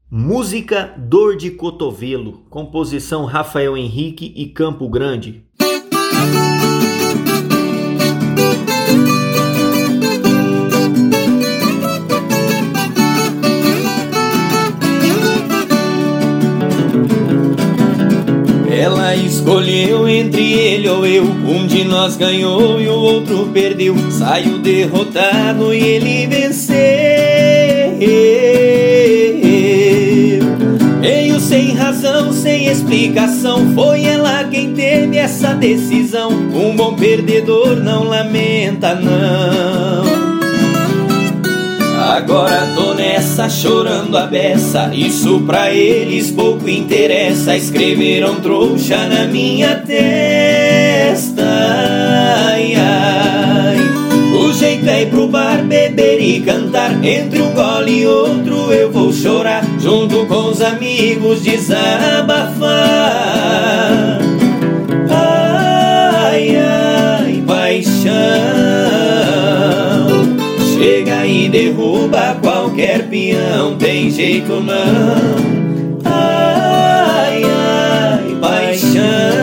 Música Dor de Cotovelo, composição Rafael Henrique e Campo Grande. Ela escolheu entre ele ou eu, um de nós ganhou e o outro perdeu. Saiu derrotado e ele venceu. Meio sem razão, sem explicação, foi ela quem teve essa decisão. Um bom perdedor não lamenta, não. Agora tô nessa, chorando a beça, isso pra eles pouco interessa. Escreveram trouxa na minha testa, ai, ai. O jeito é ir pro bar, beber e cantar. Entre um gole e outro eu vou chorar, junto com os amigos desabafar. Ai, ai, paixão, chega e derruba qualquer peão, tem jeito não. Ai, ai, paixão,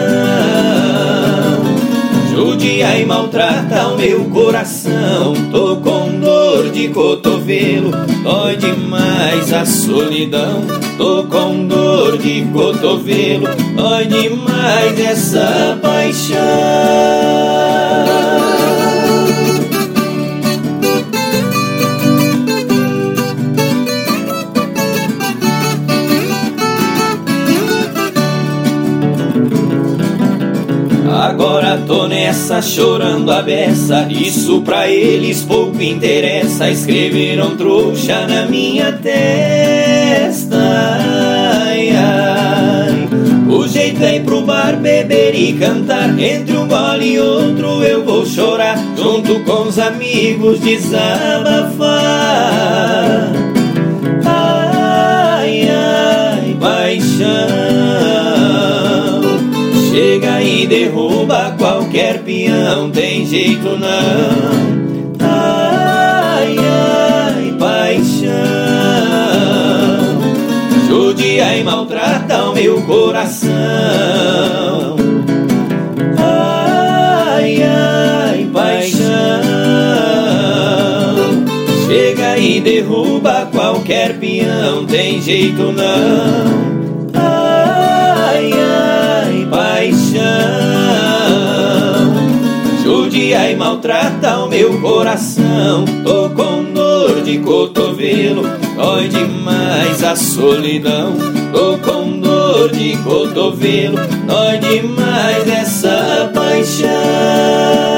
judia e maltrata o meu coração. Tô com dor de cotovelo, dói demais a solidão. Tô com dor de cotovelo, dói demais essa paixão. Agora tô nessa, chorando a beça, isso pra eles pouco interessa. Escreveram trouxa na minha testa, ai, ai. O jeito é ir pro bar, beber e cantar. Entre um gole e outro eu vou chorar, junto com os amigos desabafar. Ai, ai, paixão, chega e derruba qualquer peão, tem jeito não. Ai, ai, paixão, judia e maltrata o meu coração. Ai, ai, paixão, chega e derruba qualquer peão, tem jeito não. Ai, ai, paixão, judia e maltrata o meu coração. Tô com dor de cotovelo, dói demais a solidão. Tô com dor de cotovelo, dói demais essa paixão.